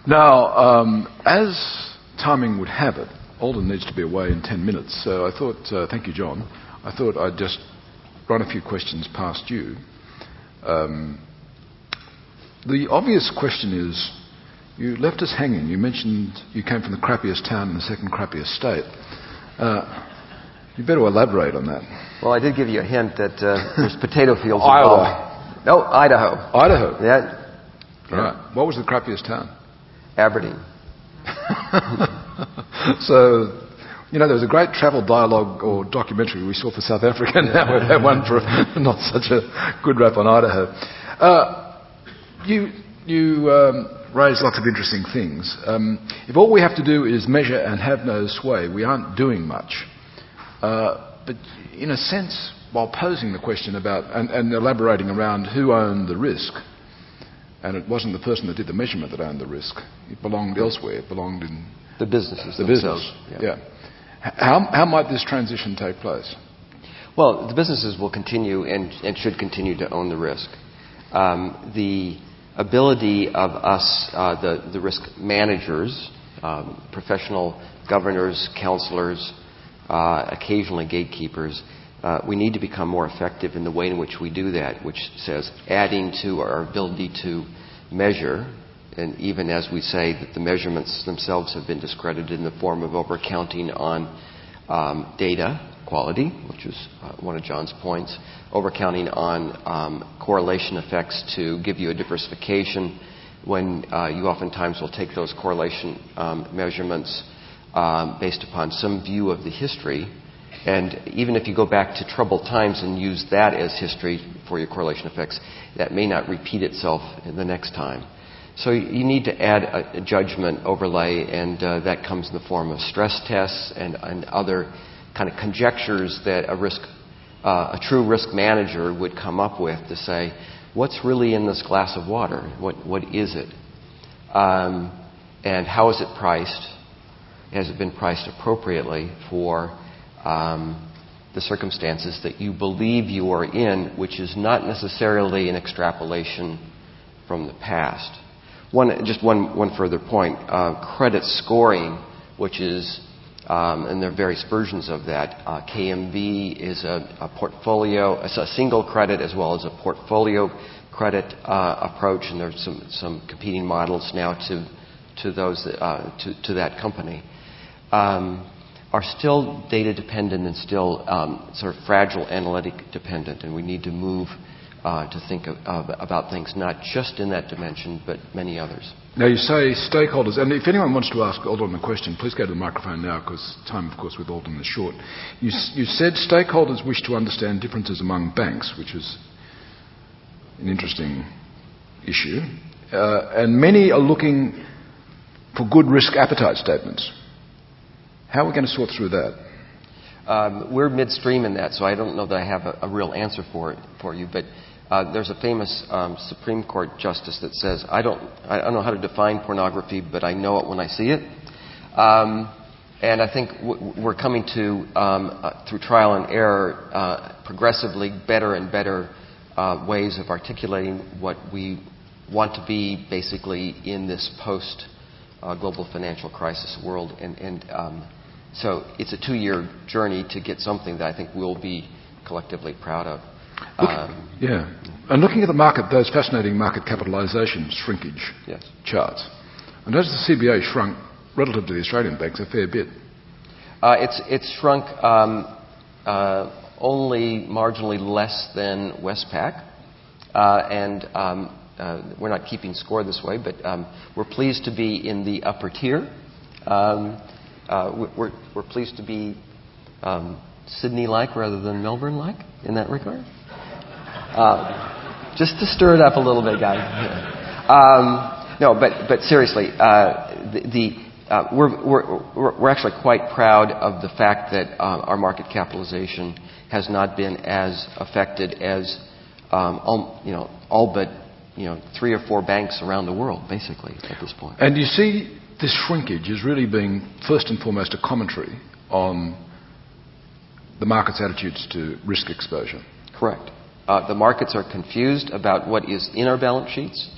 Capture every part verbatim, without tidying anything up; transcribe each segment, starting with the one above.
Now, um, as timing would have it, Alden needs to be away in ten minutes, so I thought, uh, thank you, John, I thought I'd just run a few questions past you. Um, the obvious question is, you left us hanging. You mentioned you came from the crappiest town in the second crappiest state. Uh, you better elaborate on that. Well, I did give you a hint that uh, there's potato fields Iowa. involved. No, Idaho. Idaho? Yeah. Right. What was the crappiest town? Aberdeen. So, you know, there was a great travel dialogue or documentary we saw for South Africa. Now we've had one for not such a good rap on Idaho. Uh, you you um, raise lots of interesting things. Um, if all we have to do is measure and have no sway, we aren't doing much. Uh, but in a sense, while posing the question about and, and elaborating around who owned the risk, and it wasn't the person that did the measurement that owned the risk. It belonged elsewhere. It belonged in the businesses. The themselves. business. Yeah. yeah. How how might this transition take place? Well, the businesses will continue and, and should continue to own the risk. Um, the ability of us, uh, the the risk managers, um, professional governors, counselors, uh, occasionally gatekeepers. Uh, we need to become more effective in the way in which we do that, which says adding to our ability to measure, and even as we say that the measurements themselves have been discredited in the form of overcounting on um, data quality, which was uh, one of John's points, overcounting on um, correlation effects to give you a diversification when uh, you oftentimes will take those correlation um, measurements um, based upon some view of the history. And even if you go back to troubled times and use that as history for your correlation effects, that may not repeat itself in the next time. So you need to add a, a judgment overlay, and uh, that comes in the form of stress tests and, and other kind of conjectures that a risk, uh, a true risk manager would come up with to say, what's really in this glass of water? What what is it? Um, and how is it priced? Has it been priced appropriately for Um, the circumstances that you believe you are in, which is not necessarily an extrapolation from the past. One, just one, one further point: uh, credit scoring, which is, um, and there are various versions of that. Uh, K M V is a, a portfolio, it's a single credit as well as a portfolio credit uh, approach, and there's some some competing models now to to those uh, to to that company. Um, are still data dependent and still um, sort of fragile analytic dependent, and we need to move uh, to think of, of, about things not just in that dimension, but many others. Now you say stakeholders, and if anyone wants to ask Alden a question, please go to the microphone now, because time, of course, with Alden is short. You, you said stakeholders wish to understand differences among banks, which is an interesting issue, uh, and many are looking for good risk appetite statements. How are we going to sort through that? Um, we're midstream in that, so I don't know that I have a, a real answer for it for you. But uh, there's a famous um, Supreme Court justice that says, "I don't, I don't know how to define pornography, but I know it when I see it." Um, and I think w- we're coming to um, uh, through trial and error, uh, progressively better and better uh, ways of articulating what we want to be, basically, in this post uh, global financial crisis world, and. and um, So it's a two-year journey to get something that I think we'll be collectively proud of. Look, um, yeah. And looking at the market, those fascinating market capitalisation shrinkage yes. charts, and as the C B A shrunk relative to the Australian banks a fair bit. Uh, it's it's shrunk um, uh, only marginally less than Westpac, uh, and um, uh, we're not keeping score this way, but um, we're pleased to be in the upper tier. Um, Uh, we're, we're pleased to be um, Sydney-like rather than Melbourne-like in that regard. Uh, just to stir it up a little bit, guys. Um, no, but but seriously, uh, the, the uh, we're, we're we're actually quite proud of the fact that uh, our market capitalization has not been as affected as um, all, you know all but you know three or four banks around the world, basically at this point. And you see, this shrinkage is really being, first and foremost, a commentary on the market's attitudes to risk exposure. Correct. Uh, the markets are confused about what is in our balance sheets,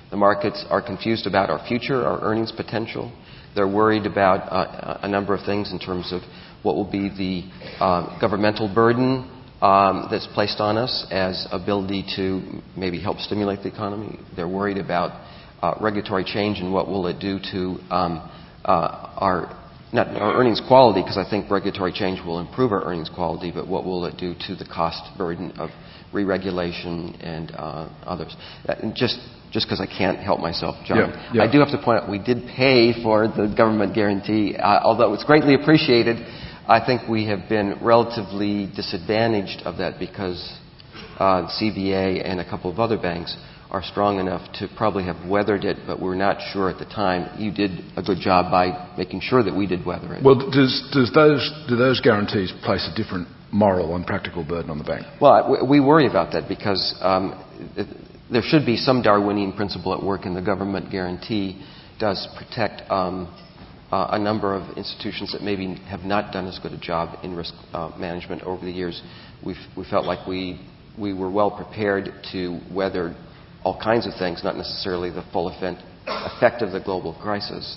The markets are confused about our future, our earnings potential. They're worried about uh, a number of things in terms of what will be the uh, governmental burden um, that's placed on us as ability to maybe help stimulate the economy. They're worried about uh, regulatory change and what will it do to um, uh, our not our earnings quality, because I think regulatory change will improve our earnings quality, but what will it do to the cost burden of re-regulation and uh, others. And just just because I can't help myself, John, yeah, yeah. I do have to point out we did pay for the government guarantee. Uh, although it's greatly appreciated, I think we have been relatively disadvantaged of that because uh, C B A and a couple of other banks are strong enough to probably have weathered it, but we're not sure at the time. You did a good job by making sure that we did weather it. Well, does, does those, do those guarantees place a different moral and practical burden on the bank? Well, we worry about that because um, it, there should be some Darwinian principle at work, and the government guarantee does protect um, uh, a number of institutions that maybe have not done as good a job in risk uh, management over the years. We've, we felt like we, we were well prepared to weather all kinds of things, not necessarily the full effect, effect of the global crisis.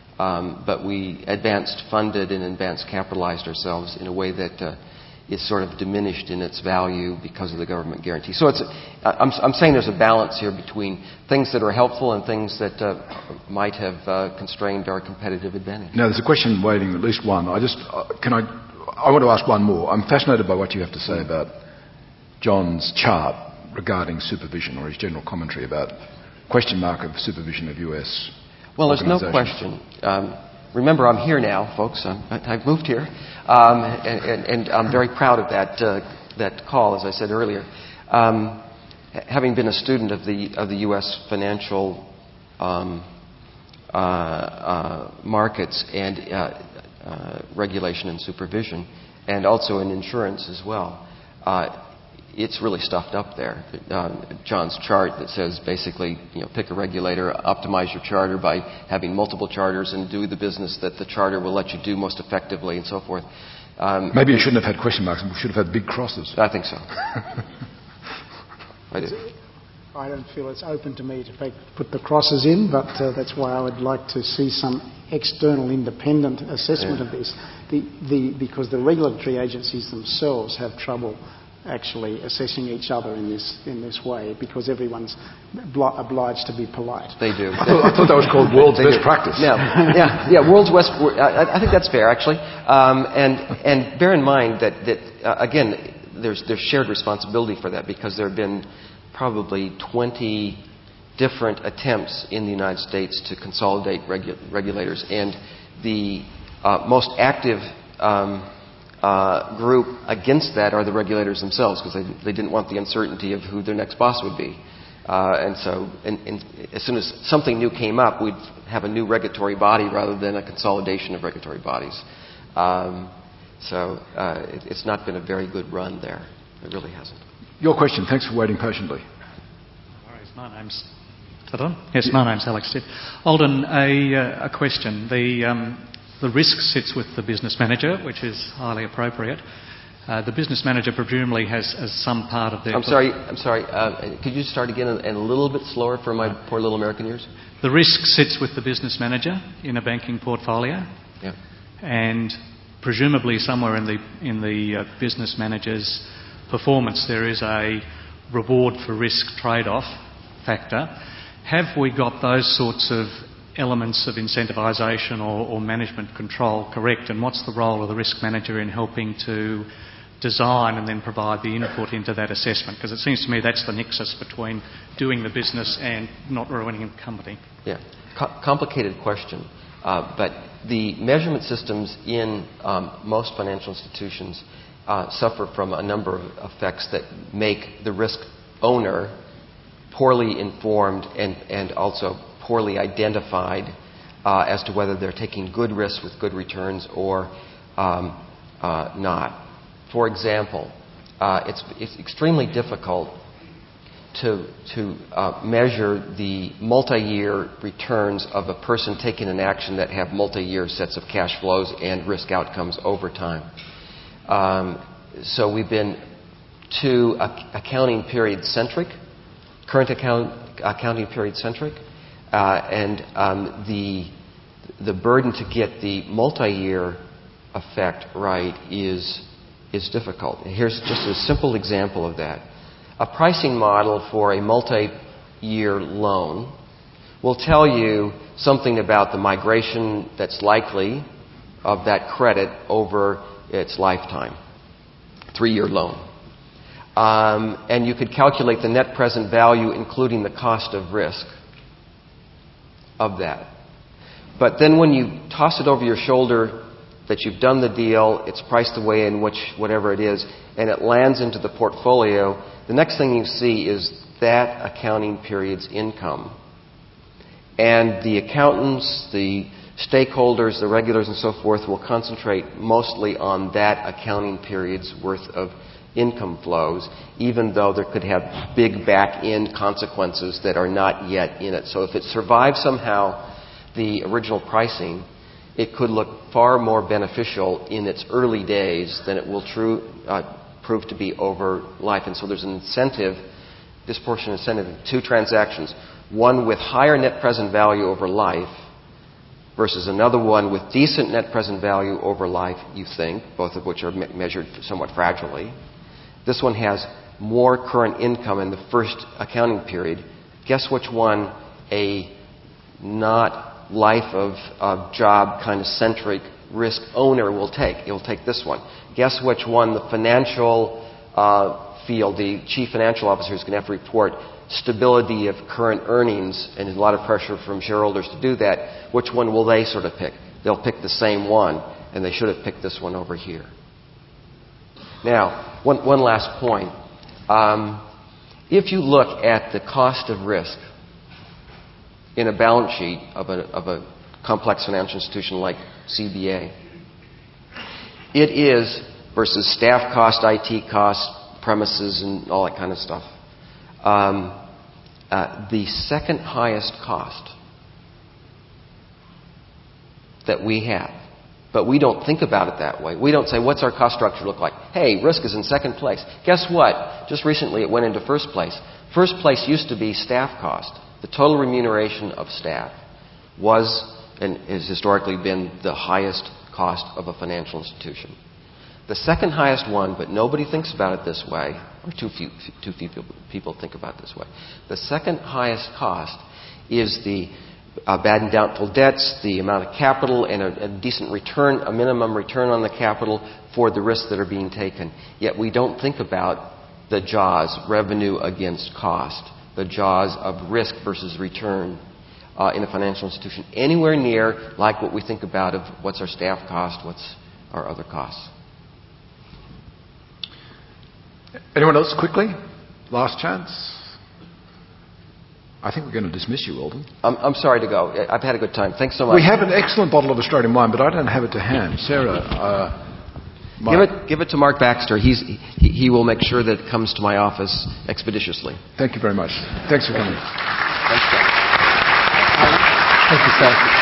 Um, but we advanced funded and advanced capitalized ourselves in a way that uh, is sort of diminished in its value because of the government guarantee. So it's, I'm, I'm saying there's a balance here between things that are helpful and things that uh, might have uh, constrained our competitive advantage. Now, there's a question waiting, at least one. I just, uh, can I, I want to ask one more. I'm fascinated by what you have to say about John's chart regarding supervision, or his general commentary about question mark of supervision of U S Well, there's no question. Um, remember, I'm here now, folks. I'm, I've moved here, um, and, and, and I'm very proud of that uh, that call, as I said earlier. Um, having been a student of the of the U S financial um, uh, uh, markets and uh, uh, regulation and supervision, and also in insurance as well. Uh, It's really stuffed up there. Uh, John's chart that says basically, you know, pick a regulator, optimize your charter by having multiple charters, and do the business that the charter will let you do most effectively, and so forth. Um, Maybe you shouldn't have had question marks. We should have had big crosses. I think so. I do. I don't feel it's open to me to put the crosses in, but uh, that's why I would like to see some external independent assessment yeah. of this. The, the, because the regulatory agencies themselves have trouble actually assessing each other in this in this way, because everyone's bl- obliged to be polite. They do. I thought, I thought that was called world's best do. practice. Yeah, yeah, yeah. World's best. I, I think that's fair, actually. Um, and and bear in mind that that uh, again, there's there's shared responsibility for that, because there have been probably twenty different attempts in the United States to consolidate regu- regulators, and the uh, most active Um, Uh, group against that are the regulators themselves, because they, they didn't want the uncertainty of who their next boss would be. Uh, and so and, and as soon as something new came up, we'd have a new regulatory body rather than a consolidation of regulatory bodies. Um, so uh, it, it's not been a very good run there. It really hasn't. Your question. Thanks for waiting patiently. No worries. My name's... Is that on? Yes, my name's Alex Stitt. Alden, a, uh, a question. The... Um, The risk sits with the business manager, which is highly appropriate. Uh, the business manager presumably has, has some part of their... I'm sorry, I'm sorry. Uh, could you start again and a little bit slower for my poor little American ears? The risk sits with the business manager in a banking portfolio. Yeah. And presumably somewhere in the, in the uh, business manager's performance there is a reward for risk trade-off factor. Have we got those sorts of elements of incentivisation or, or management control correct, and what's the role of the risk manager in helping to design and then provide the input into that assessment? Because it seems to me that's the nexus between doing the business and not ruining a company. Yeah, Co- complicated question, uh, but the measurement systems in um, most financial institutions uh, suffer from a number of effects that make the risk owner poorly informed and, and also poorly identified uh, as to whether they're taking good risks with good returns or um, uh, not. For example, uh, it's, it's extremely difficult to, to uh, measure the multi-year returns of a person taking an action that have multi-year sets of cash flows and risk outcomes over time. Um, so we've been too uh, accounting period centric. Current account accounting period centric, uh, and um, the the burden to get the multi-year effect right is is difficult. And here's just a simple example of that. A pricing model for a multi-year loan will tell you something about the migration that's likely of that credit over its lifetime. Three-year loan. Um, and you could calculate the net present value, including the cost of risk of that. But then when you toss it over your shoulder that you've done the deal, it's priced away in which whatever it is, and it lands into the portfolio, the next thing you see is that accounting period's income. And the accountants, the stakeholders, the regulators and so forth will concentrate mostly on that accounting period's worth of income flows, even though there could have big back-end consequences that are not yet in it. So if it survives somehow the original pricing, it could look far more beneficial in its early days than it will true, uh, prove to be over life. And so there's an incentive, disproportionate incentive, in two transactions. One with higher net present value over life versus another one with decent net present value over life, you think, both of which are me- measured somewhat fragilely. This one has more current income in the first accounting period. Guess which one a not life of uh, job kind of centric risk owner will take? He'll take this one. Guess which one the financial uh, field, the chief financial officer is going to have to report stability of current earnings, and there's a lot of pressure from shareholders to do that. Which one will they sort of pick? They'll pick the same one, and they should have picked this one over here. Now, one, one last point. Um, if you look at the cost of risk in a balance sheet of a, of a complex financial institution like C B A, it is, versus staff cost, I T costs, premises, and all that kind of stuff, um, uh, the second highest cost that we have. But we don't think about it that way. We don't say, what's our cost structure look like? Hey, risk is in second place. Guess what? Just recently it went into first place. First place used to be staff cost. The total remuneration of staff was and has historically been the highest cost of a financial institution. The second highest one, but nobody thinks about it this way, or too few, too few people think about it this way. The second highest cost is the uh, bad and doubtful debts, the amount of capital, and a, a decent return, a minimum return on the capital for the risks that are being taken. Yet we don't think about the jaws, revenue against cost, the jaws of risk versus return uh, in a financial institution, anywhere near like what we think about of what's our staff cost, what's our other costs. Anyone else quickly? Last chance? I think we're going to dismiss you, Alden. I'm, I'm sorry to go. I've had a good time. Thanks so much. We have an excellent bottle of Australian wine, but I don't have it to hand. Sarah, uh, Give it, give it to Mark Baxter. He's, he, he will make sure that it comes to my office expeditiously. Thank you very much. Thanks for coming. Thanks, John. Thank you, sir.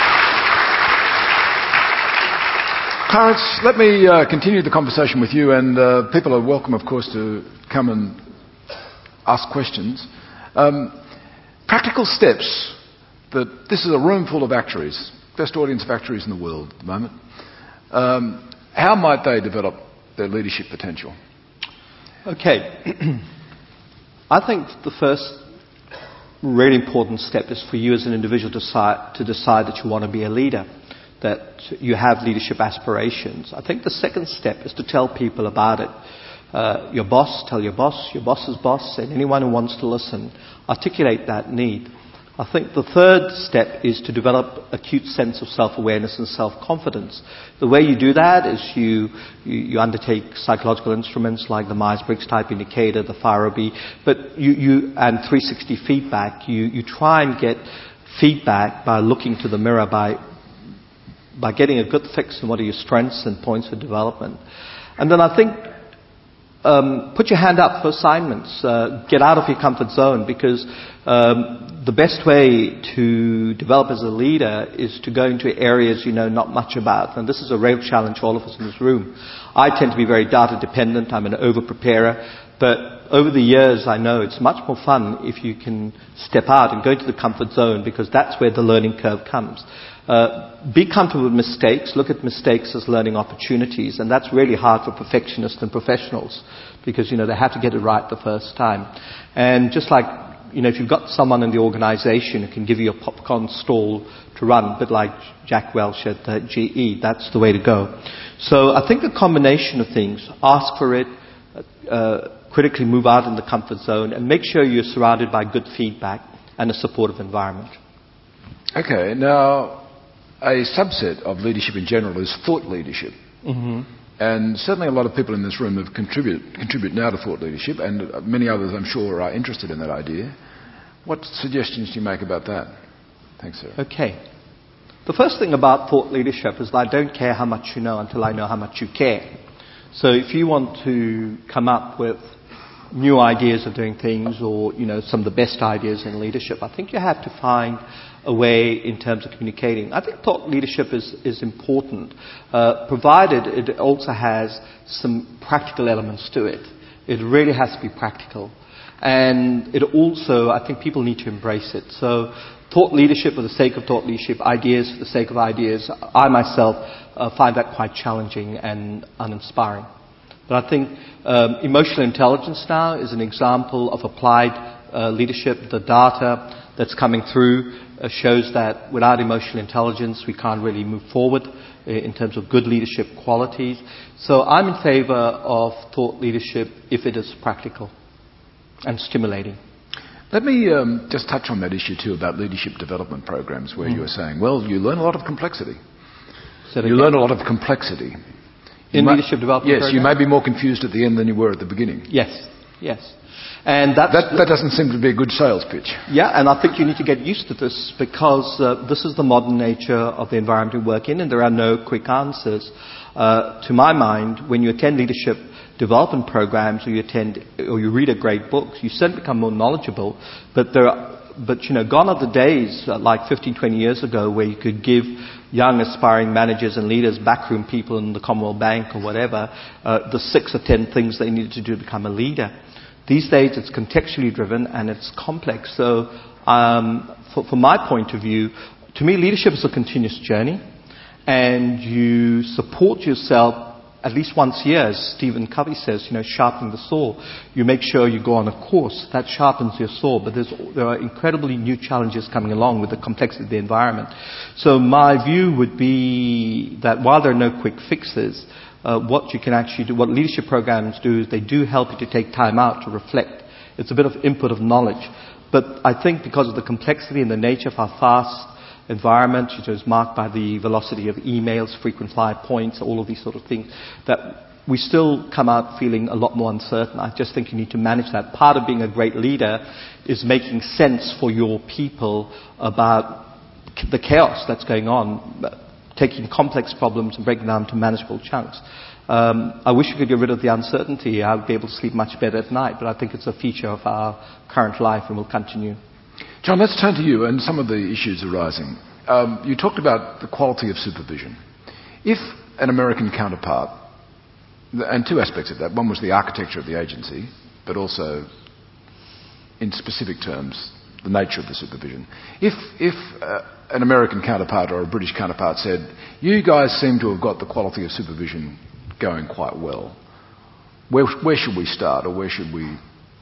Clarence, let me uh, continue the conversation with you, and uh, people are welcome, of course, to come and ask questions. Um, practical steps that this is a room full of actuaries, best audience of actuaries in the world at the moment. Um, How might they develop their leadership potential? Okay. I think the first really important step is for you as an individual to decide, to decide that you want to be a leader, that you have leadership aspirations. I think the second step is to tell people about it. Uh, your boss, tell your boss, your boss's boss, and anyone who wants to listen. Articulate that need. I think the third step is to develop acute sense of self-awareness and self-confidence. The way you do that is you, you, you undertake psychological instruments like the Myers-Briggs Type Indicator, the Farabi, but you, you and three sixty feedback. You, you try and get feedback by looking to the mirror, by by getting a good fix on what are your strengths and points for development. And then I think um, put your hand up for assignments. Uh, get out of your comfort zone, because um, the best way to develop as a leader is to go into areas you know not much about. And this is a real challenge for all of us in this room. I tend to be very data dependent. I'm an over-preparer. But over the years, I know it's much more fun if you can step out and go into the comfort zone, because that's where the learning curve comes. Uh, be comfortable with mistakes. Look at mistakes as learning opportunities. And that's really hard for perfectionists and professionals, because, you know, they have to get it right the first time. And just like, you know, if you've got someone in the organization who can give you a popcorn stall to run, a bit like Jack Welch at uh, G E, that's the way to go. So I think a combination of things. Ask for it. Uh, critically move out in the comfort zone, and make sure you're surrounded by good feedback and a supportive environment. Okay, now a subset of leadership in general is thought leadership. Mm-hmm. And certainly a lot of people in this room have contribute, contribute now to thought leadership, and many others I'm sure are interested in that idea. What suggestions do you make about that? Thanks, sir. Okay. The first thing about thought leadership is that I don't care how much you know until I know how much you care. So if you want to come up with new ideas of doing things, or, you know, some of the best ideas in leadership, I think you have to find a way in terms of communicating. I think thought leadership is, is important, uh, provided it also has some practical elements to it. It really has to be practical. And it also, I think people need to embrace it. So thought leadership for the sake of thought leadership, ideas for the sake of ideas, I myself uh, find that quite challenging and uninspiring. But I think um, emotional intelligence now is an example of applied uh, leadership. The data that's coming through uh, shows that without emotional intelligence, we can't really move forward uh, in terms of good leadership qualities. So I'm in favor of thought leadership if it is practical and stimulating. Let me um, just touch on that issue too about leadership development programs, where mm. you were saying, well, you learn a lot of complexity. So you learn a lot of complexity. In may, leadership development yes, programs? you may be more confused at the end than you were at the beginning. Yes, yes. And that's that, that doesn't seem to be a good sales pitch. Yeah, and I think you need to get used to this, because uh, this is the modern nature of the environment we work in, and there are no quick answers. Uh, to my mind, when you attend leadership development programs, or you attend, or you read a great book, you certainly become more knowledgeable. But there are, but you know, gone are the days uh, like fifteen, twenty years ago, where you could give young aspiring managers and leaders, backroom people in the Commonwealth Bank or whatever, uh, the six or ten things they needed to do to become a leader. These days it's contextually driven and it's complex. So um, for, from my point of view, to me leadership is a continuous journey, and you support yourself at least once a year, as Stephen Covey says, you know, sharpen the saw. You make sure you go on a course that sharpens your saw, but there's, there are incredibly new challenges coming along with the complexity of the environment. So my view would be that while there are no quick fixes, uh, what you can actually do, what leadership programs do, is they do help you to take time out to reflect. It's a bit of input of knowledge. But I think because of the complexity and the nature of our fast environment, which is marked by the velocity of emails, frequent flyer points, all of these sort of things, that we still come out feeling a lot more uncertain. I just think you need to manage that. Part of being a great leader is making sense for your people about the chaos that's going on, taking complex problems and breaking them down to manageable chunks. Um, I wish we could get rid of the uncertainty. I would be able to sleep much better at night, but I think it's a feature of our current life and will continue. John, let's turn to you and some of the issues arising. Um, you talked about the quality of supervision. If an American counterpart, and two aspects of that, one was the architecture of the agency, but also, in specific terms, the nature of the supervision. If, if uh, an American counterpart or a British counterpart said, you guys seem to have got the quality of supervision going quite well, where, where should we start, or where should we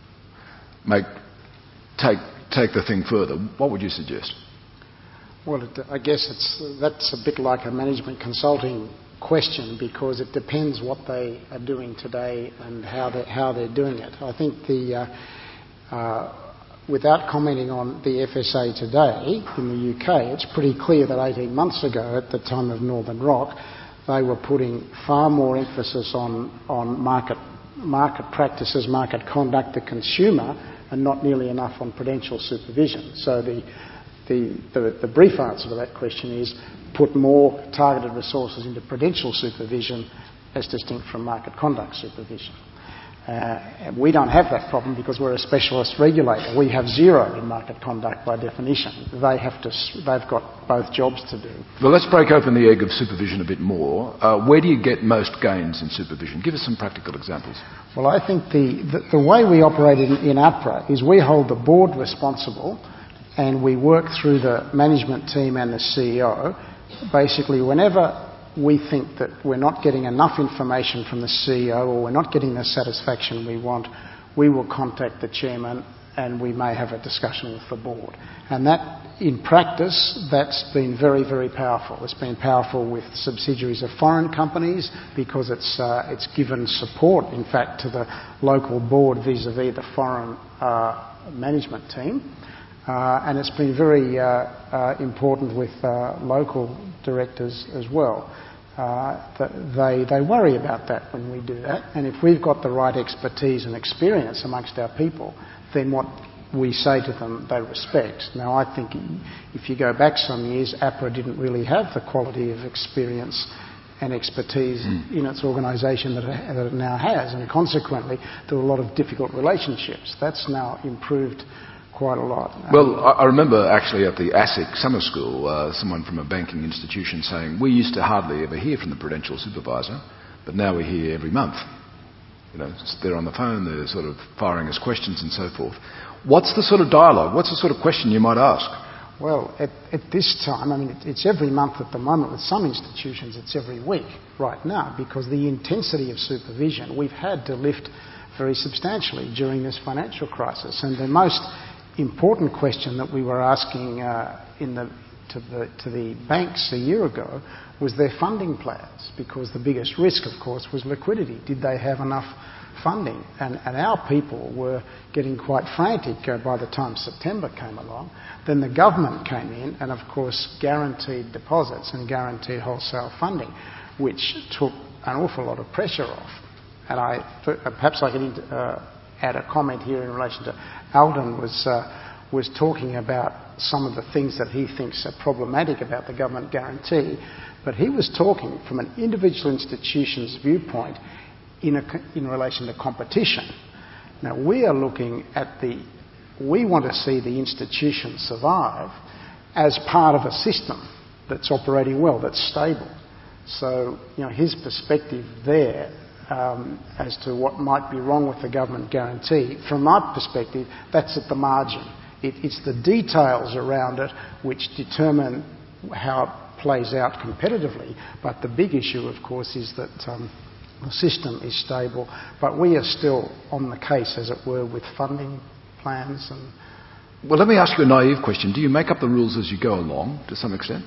make, take, take the thing further? What would you suggest? Well, it, I guess it's, that's a bit like a management consulting question, because it depends what they are doing today and how they're, how they're doing it. I think the, uh, uh, without commenting on the F S A today in the U K, it's pretty clear that eighteen months ago, at the time of Northern Rock, they were putting far more emphasis on, on market, market practices, market conduct, the consumer, and not nearly enough on prudential supervision. So the, the, the, the brief answer to that question is put more targeted resources into prudential supervision as distinct from market conduct supervision. Uh, we don't have that problem because we're a specialist regulator. We have zero in market conduct by definition. They have to, they've got both jobs to do. Well, let's break open the egg of supervision a bit more. Uh, where do you get most gains in supervision? Give us some practical examples. Well, I think the, the, the way we operate in, in APRA is we hold the board responsible and we work through the management team and the C E O. Basically, whenever we think that we're not getting enough information from the C E O or we're not getting the satisfaction we want, we will contact the chairman and we may have a discussion with the board. And that, in practice, that's been very, very powerful. It's been powerful with subsidiaries of foreign companies because it's, uh, it's given support, in fact, to the local board vis-à-vis the foreign uh, management team. Uh, and it's been very uh, uh, important with uh, local directors as well. Uh, they, they worry about that when we do that. And if we've got the right expertise and experience amongst our people, then what we say to them they respect. Now, I think if you go back some years, APRA didn't really have the quality of experience and expertise mm. in its organisation that, that it now has. And consequently, there were a lot of difficult relationships. That's now improved quite a lot. Well, I remember actually at the ASIC summer school, uh, someone from a banking institution saying, we used to hardly ever hear from the prudential supervisor, but now we hear every month. You know, they're on the phone, they're sort of firing us questions and so forth. What's the sort of dialogue? What's the sort of question you might ask? Well, at, at this time, I mean, it, it's every month at the moment. With some institutions, it's every week right now because the intensity of supervision we've had to lift very substantially during this financial crisis. And the most important question that we were asking uh, in the, to, the, to the banks a year ago was their funding plans, because the biggest risk, of course, was liquidity. Did they have enough funding? And, and our people were getting quite frantic uh, by the time September came along. Then the government came in and, of course, guaranteed deposits and guaranteed wholesale funding, which took an awful lot of pressure off. And I, perhaps I could uh, add a comment here in relation to Alden was, uh, was talking about some of the things that he thinks are problematic about the government guarantee, but he was talking from an individual institution's viewpoint in, a, in relation to competition. Now, we are looking at the... We want to see the institution survive as part of a system that's operating well, that's stable. So, you know, his perspective there Um, as to what might be wrong with the government guarantee, from my perspective, that's at the margin. It, it's the details around it which determine how it plays out competitively. But the big issue, of course, is that um, the system is stable, but we are still on the case, as it were, with funding plans. And well, let me ask you a naive question. Do you make up the rules as you go along, to some extent?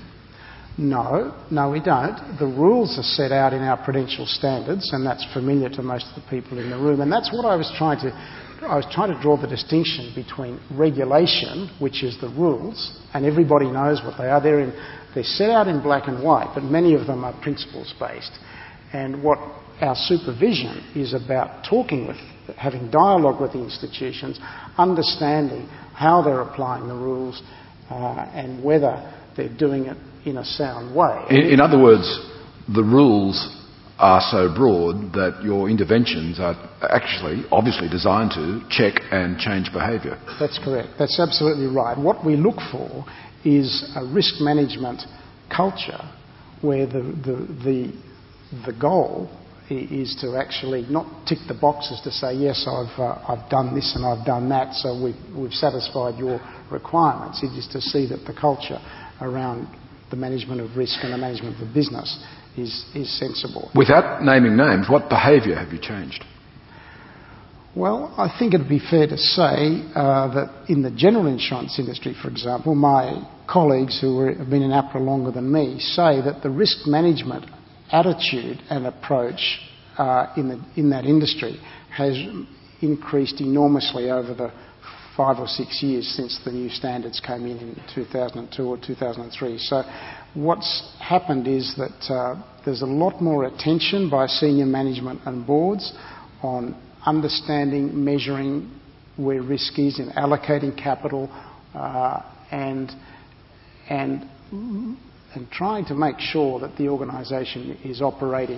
No, no we don't. The rules are set out in our prudential standards, and that's familiar to most of the people in the room. And that's what I was trying to... I was trying to draw the distinction between regulation, which is the rules, and everybody knows what they are. They're, in, they're set out in black and white, but many of them are principles-based. And what our supervision is about talking with, having dialogue with the institutions, understanding how they're applying the rules uh, and whether they're doing it in a sound way. In, in other words, the rules are so broad that your interventions are actually, obviously, designed to check and change behaviour. That's correct. That's absolutely right. What we look for is a risk management culture where the, the, the, the goal is to actually not tick the boxes to say, yes, I've, uh, I've done this and I've done that, so we've, we've satisfied your requirements. It is to see that the culture around the management of risk and the management of the business is, is sensible. Without naming names, what behaviour have you changed? Well, I think it would be fair to say uh, that in the general insurance industry, for example, my colleagues who were, have been in APRA longer than me say that the risk management attitude and approach uh, in, the, in that industry has increased enormously over the five or six years since the new standards came in in two thousand two or two thousand three. So what's happened is that uh, there's a lot more attention by senior management and boards on understanding, measuring where risk is and allocating capital uh, and, and, and trying to make sure that the organisation is operating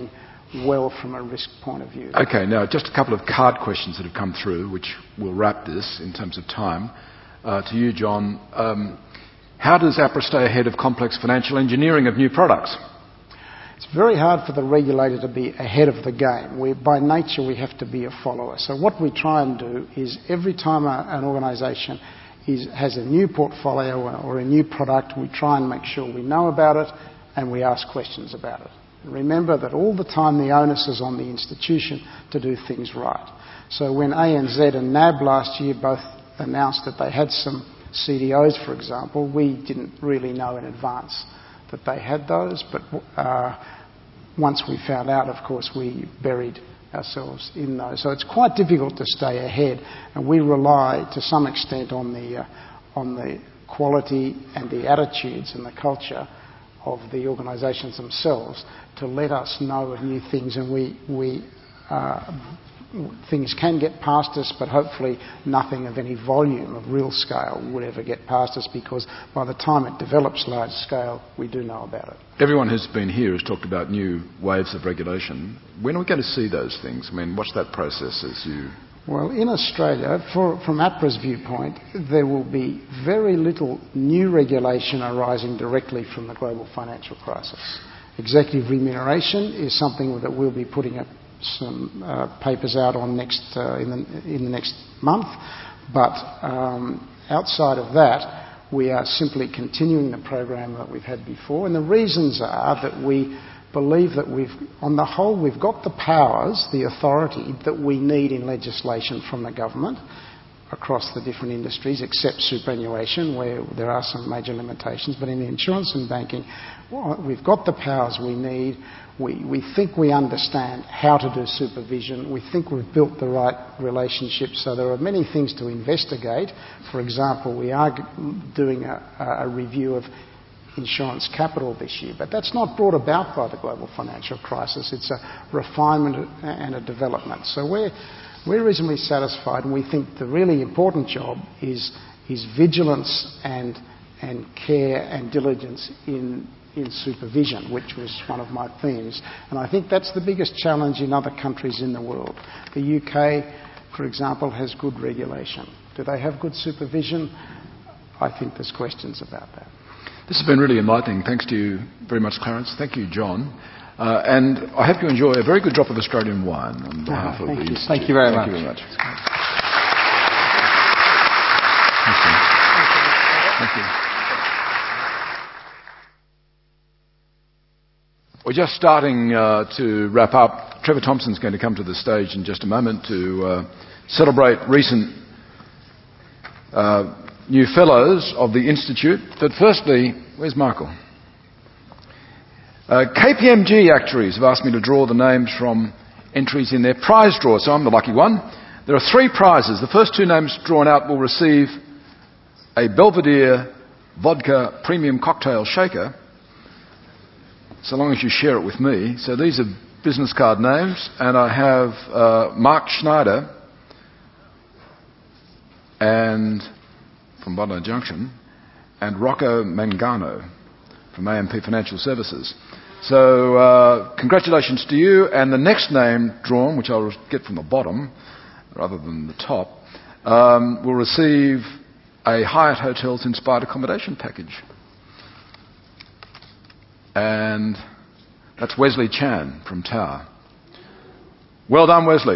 well from a risk point of view. Okay, now just a couple of card questions that have come through, which will wrap this in terms of time. Uh, to you, John, um, how does APRA stay ahead of complex financial engineering of new products? It's very hard for the regulator to be ahead of the game. We, by nature, we have to be a follower. So what we try and do is every time a, an organisation is, has a new portfolio or, or a new product, we try and make sure we know about it and we ask questions about it. And remember that all the time the onus is on the institution to do things right. So when A N Z and N A B last year both announced that they had some C D Os, for example, we didn't really know in advance that they had those, but uh, once we found out, of course, we buried ourselves in those. So it's quite difficult to stay ahead, and we rely to some extent on the uh, on the quality and the attitudes and the culture of the organisations themselves to let us know of new things, and we we uh, things can get past us, but hopefully nothing of any volume of real scale would ever get past us, because by the time it develops large scale, we do know about it. Everyone who's been here has talked about new waves of regulation. When are we going to see those things? I mean, what's that process as you... Well, in Australia, for, from APRA's viewpoint, there will be very little new regulation arising directly from the global financial crisis. Executive remuneration is something that we'll be putting up some uh, papers out on next uh, in, the, in the next month, but um, outside of that, we are simply continuing the program that we've had before, and the reasons are that we believe that we've, on the whole, we've got the powers, the authority that we need in legislation from the government across the different industries, except superannuation, where there are some major limitations. But in the insurance and banking, well, we've got the powers we need. We, we think we understand how to do supervision. We think we've built the right relationships. So there are many things to investigate. For example, we are doing a, a review of insurance capital this year, but that's not brought about by the global financial crisis. It's a refinement and a development. So we're, we're reasonably satisfied, and we think the really important job is, is vigilance and, and care and diligence in in supervision, which was one of my themes. And I think that's the biggest challenge in other countries in the world. The U K, for example, has good regulation. Do they have good supervision? I think there's questions about that. This has been really enlightening. Thanks to you very much, Clarence. Thank you, John. Uh, and I hope you enjoy a very good drop of Australian wine on behalf Oh, of thank the you. Institute. Thank you very thank much. You very much. Thanks, John. Thank you. We're just starting uh, to wrap up. Trevor Thompson's going to come to the stage in just a moment to uh, celebrate recent uh, new fellows of the Institute. But firstly, where's Michael? Uh, K P M G actuaries have asked me to draw the names from entries in their prize draw, so I'm the lucky one. There are three prizes. The first two names drawn out will receive a Belvedere vodka premium cocktail shaker, so long as you share it with me. So these are business card names, and I have uh, Mark Schneider and from Bondi Junction, and Rocco Mangano from A M P Financial Services. So uh, congratulations to you, and the next name drawn, which I'll get from the bottom rather than the top, um, will receive a Hyatt Hotels inspired accommodation package. And that's Wesley Chan from Tower. Well done, Wesley.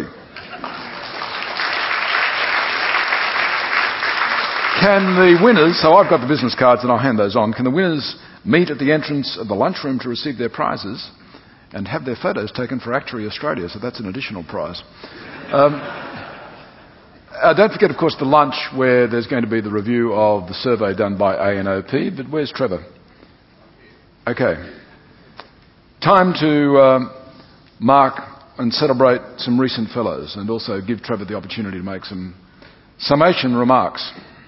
Can the winners, so I've got the business cards and I'll hand those on, can the winners meet at the entrance of the lunchroom to receive their prizes and have their photos taken for Actuary Australia? So that's an additional prize. Um, uh, don't forget, of course, the lunch where there's going to be the review of the survey done by A N O P. But where's Trevor? Okay. Time to um, mark and celebrate some recent fellows, and also give Trevor the opportunity to make some summation remarks.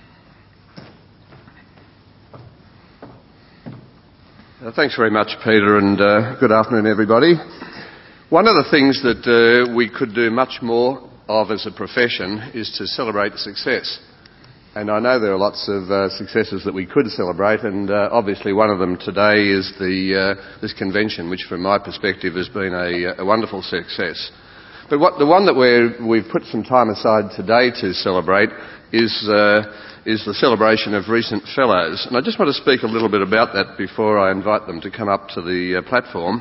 Uh, thanks very much, Peter, and uh, good afternoon, everybody. One of the things that uh, we could do much more of as a profession is to celebrate success. And I know there are lots of uh, successes that we could celebrate, and uh, obviously one of them today is the, uh, this convention, which from my perspective has been a, a wonderful success. But what, the one that we're, we've put some time aside today to celebrate is, uh, is the celebration of recent fellows. And I just want to speak a little bit about that before I invite them to come up to the uh, platform.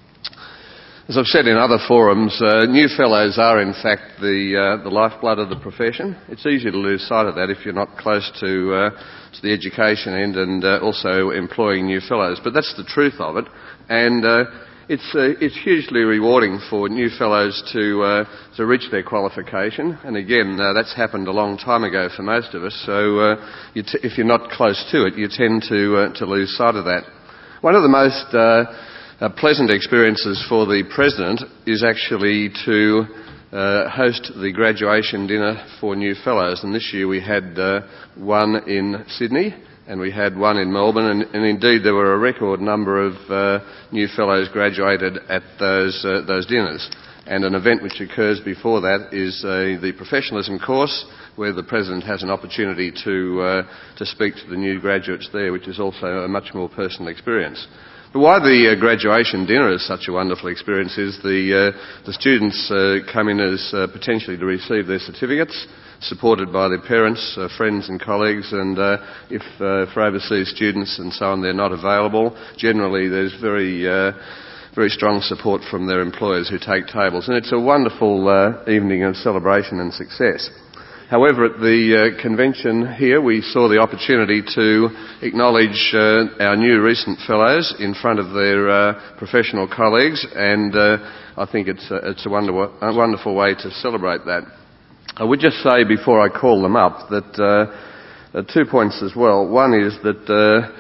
As I've said in other forums, uh, new fellows are in fact the, uh, the lifeblood of the profession. It's easy to lose sight of that if you're not close to, uh, to the education end and uh, also employing new fellows. But that's the truth of it. And uh, it's, uh, it's hugely rewarding for new fellows to, uh, to reach their qualification. And again, uh, that's happened a long time ago for most of us. So uh, you t- if you're not close to it, you tend to, uh, to lose sight of that. One of the most uh, Uh, pleasant experiences for the President is actually to uh, host the graduation dinner for new fellows, and this year we had uh, one in Sydney and we had one in Melbourne, and, and indeed there were a record number of uh, new fellows graduated at those, uh, those dinners. And an event which occurs before that is uh, the professionalism course, where the President has an opportunity to, uh, to speak to the new graduates there, which is also a much more personal experience. But why the uh, graduation dinner is such a wonderful experience is the, uh, the students uh, come in as uh, potentially to receive their certificates, supported by their parents, uh, friends and colleagues, and uh, if uh, for overseas students and so on they're not available, generally there's very, uh, very strong support from their employers who take tables. And it's a wonderful uh, evening of celebration and success. However, at the uh, convention here, we saw the opportunity to acknowledge uh, our new recent fellows in front of their uh, professional colleagues, and uh, I think it's a, it's a, wonder, a wonderful way to celebrate that. I would just say before I call them up that uh, uh, two points as well. One is that uh,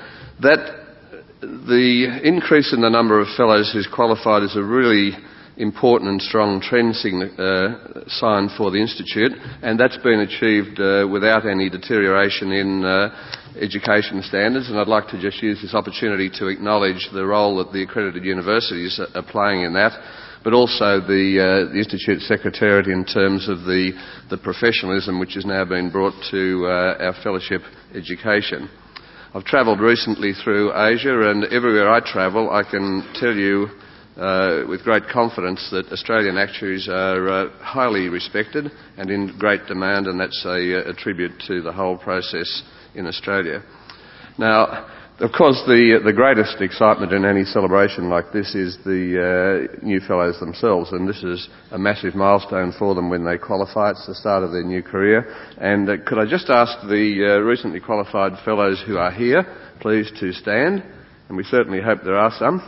that the increase in the number of fellows who's qualified is a really important and strong trend sign, uh, sign for the Institute, and that's been achieved uh, without any deterioration in uh, education standards. And I'd like to just use this opportunity to acknowledge the role that the accredited universities are playing in that, but also the, uh, the Institute Secretariat in terms of the, the professionalism which has now been brought to uh, our fellowship education. I've travelled recently through Asia, and everywhere I travel I can tell you Uh, with great confidence that Australian actuaries are uh, highly respected and in great demand, and that's a, a tribute to the whole process in Australia. Now, of course, the, the greatest excitement in any celebration like this is the uh, new fellows themselves, and this is a massive milestone for them when they qualify. It's the start of their new career. And uh, could I just ask the uh, recently qualified fellows who are here, please to stand, and we certainly hope there are some.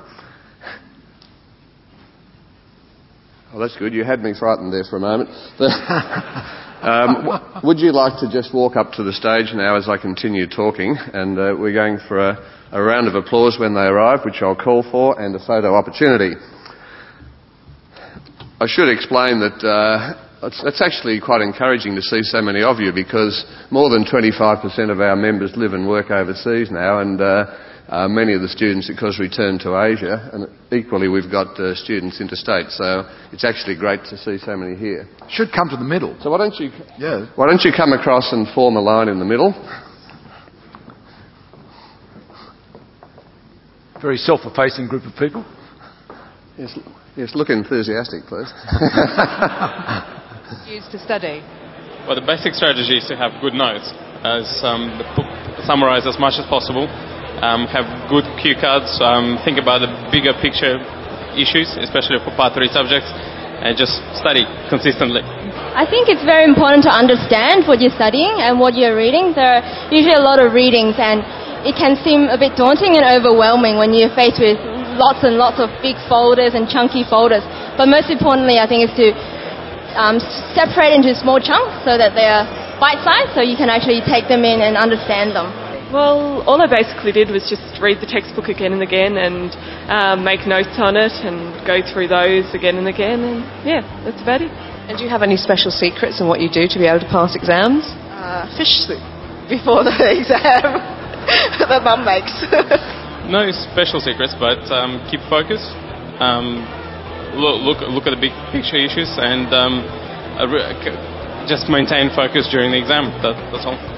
Oh, that's good. You had me frightened there for a moment. um, w- would you like to just walk up to the stage now as I continue talking? And uh, we're going for a, a round of applause when they arrive, which I'll call for, and a photo opportunity. I should explain that uh, it's, it's actually quite encouraging to see so many of you, because more than twenty-five percent of our members live and work overseas now, and uh, Uh, many of the students, of course, return to Asia, and equally we've got uh, students interstate, so it's actually great to see so many here. Should come to the middle. So why don't you, yeah. why don't you come across and form a line in the middle? Very self-effacing group of people. Yes, yes, look enthusiastic, please. Used to study. Well, the basic strategy is to have good notes, as um, summarise as much as possible. Um, have good cue cards, um, think about the bigger picture issues, especially for part three subjects, and just study consistently. I think it's very important to understand what you're studying and what you're reading. There are usually a lot of readings, and it can seem a bit daunting and overwhelming when you're faced with lots and lots of big folders and chunky folders. But most importantly, I think, is to um, separate into small chunks so that they are bite-sized, so you can actually take them in and understand them. Well, all I basically did was just read the textbook again and again and um, make notes on it and go through those again and again, and yeah, that's about it. And do you have any special secrets in what you do to be able to pass exams? Uh, fish soup before the exam that Mum makes. No special secrets, but um, keep focused, um, look, look look at the big picture issues, and um, just maintain focus during the exam. That, that's all.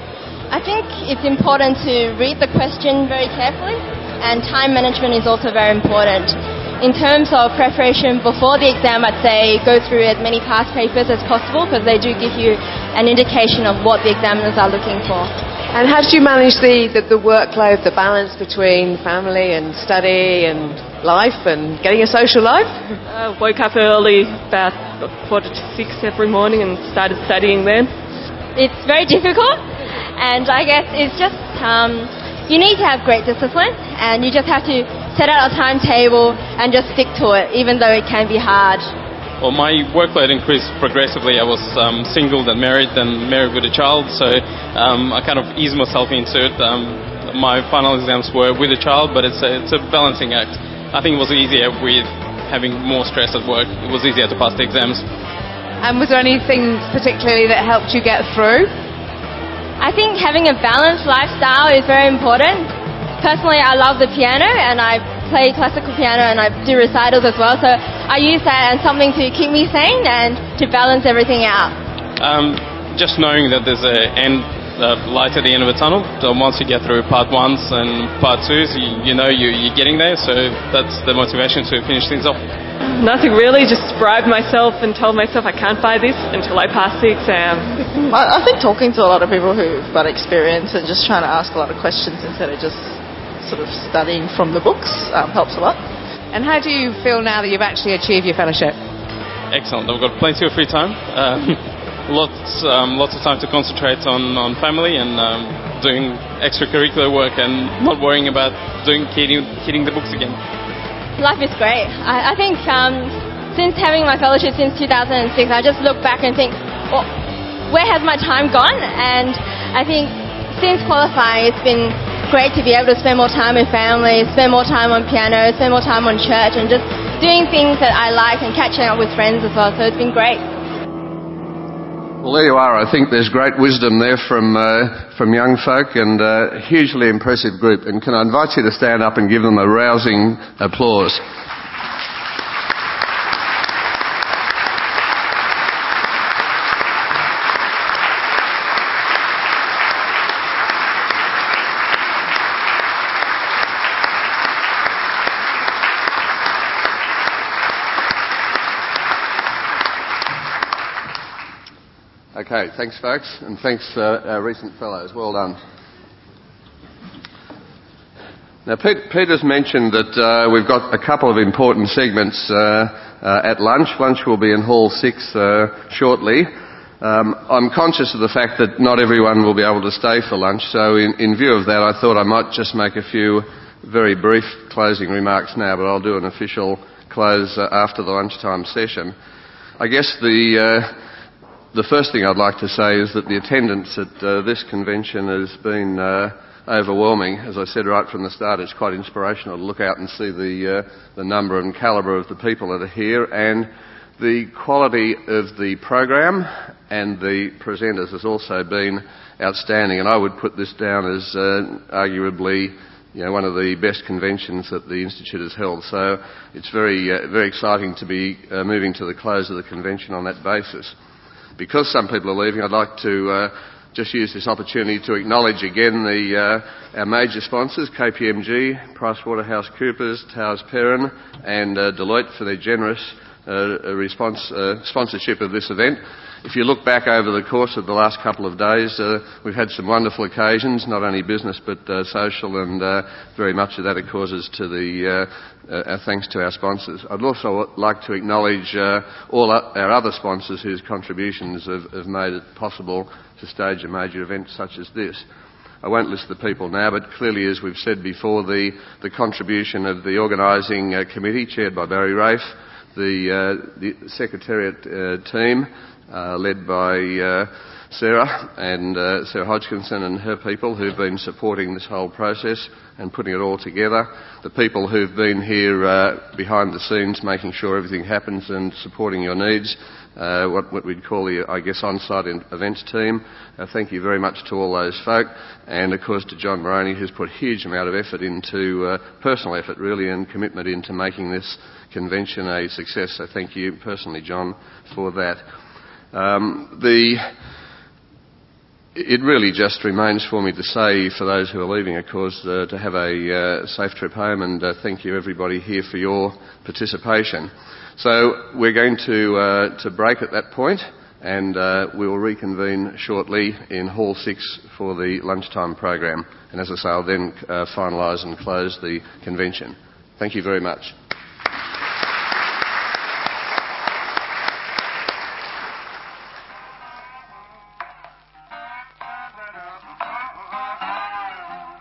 I think it's important to read the question very carefully, and time management is also very important. In terms of preparation before the exam, I'd say go through as many past papers as possible, because they do give you an indication of what the examiners are looking for. And how did you manage the, the, the workload, the balance between family and study and life and getting a social life? I uh, woke up early, about quarter to six every morning, and started studying then. It's very difficult, and I guess it's just um, you need to have great discipline, and you just have to set out a timetable and just stick to it, even though it can be hard. Well, my workload increased progressively. I was um, single, then married, then married with a child, so um, I kind of eased myself into it. Um, my final exams were with a child, but it's a, it's a balancing act. I think it was easier with having more stress at work. It was easier to pass the exams. And was there anything particularly that helped you get through? I think having a balanced lifestyle is very important. Personally, I love the piano, and I play classical piano, and I do recitals as well, so I use that as something to keep me sane and to balance everything out. Um, just knowing that there's a end uh, light at the end of a tunnel, so once you get through part ones and part twos, you, you know you, you're getting there, so that's the motivation to finish things off. Nothing really, just bribed myself and told myself I can't buy this until I pass the exam. I, I think talking to a lot of people who've got experience and just trying to ask a lot of questions instead of just sort of studying from the books um, helps a lot. And how do you feel now that you've actually achieved your fellowship? Excellent. I've got plenty of free time. Uh, lots um, lots of time to concentrate on, on family and um, doing extracurricular work and not worrying about doing hitting, hitting the books again. Life is great. I, I think um, since having my fellowship since two thousand six, I just look back and think, well, where has my time gone? And I think since qualifying, it's been great to be able to spend more time with family, spend more time on piano, spend more time on church, and just doing things that I like and catching up with friends as well. So it's been great. Well, there you are. I think there's great wisdom there from uh, from young folk, and a hugely impressive group. And can I invite you to stand up and give them a rousing applause? Okay, thanks folks, and thanks uh, our recent fellows. Well done. Now, Pete, Peter's mentioned that uh, we've got a couple of important segments uh, uh, at lunch. Lunch will be in Hall six uh, shortly. Um, I'm conscious of the fact that not everyone will be able to stay for lunch, so in, in view of that, I thought I might just make a few very brief closing remarks now, but I'll do an official close uh, after the lunchtime session. I guess the... Uh, The first thing I'd like to say is that the attendance at uh, this convention has been uh, overwhelming. As I said right from the start, it's quite inspirational to look out and see the, uh, the number and calibre of the people that are here, and the quality of the program and the presenters has also been outstanding. And I would put this down as uh, arguably you know, one of the best conventions that the Institute has held. So it's very, uh, very exciting to be uh, moving to the close of the convention on that basis. Because some people are leaving, I'd like to uh, just use this opportunity to acknowledge again the, uh, our major sponsors, K P M G, PricewaterhouseCoopers, Towers Perrin and uh, Deloitte for their generous uh, response, uh, sponsorship of this event. If you look back over the course of the last couple of days, uh, we've had some wonderful occasions, not only business but uh, social, and uh, very much of that, of course, is to the uh, uh, our thanks to our sponsors. I'd also like to acknowledge uh, all our other sponsors whose contributions have, have made it possible to stage a major event such as this. I won't list the people now, but clearly, as we've said before, the, the contribution of the organising uh, committee, chaired by Barry Rafe, the, uh, the Secretariat uh, team, Uh, led by uh, Sarah and uh, Sarah Hodgkinson and her people, who've been supporting this whole process and putting it all together. The people who've been here uh, behind the scenes, making sure everything happens and supporting your needs. Uh, what, what we'd call the, I guess, on-site events team. Uh, thank you very much to all those folk, and of course to John Moroney, who's put a huge amount of effort into uh, personal effort, really, and commitment into making this convention a success. So thank you personally, John, for that. Um, the it really just remains for me to say, for those who are leaving, of course, uh, to have a uh, safe trip home, and uh, thank you everybody here for your participation. So we're going to uh, to break at that point, and uh, we will reconvene shortly in Hall six for the lunchtime program. And as I say, I'll then uh, finalise and close the convention. Thank you very much.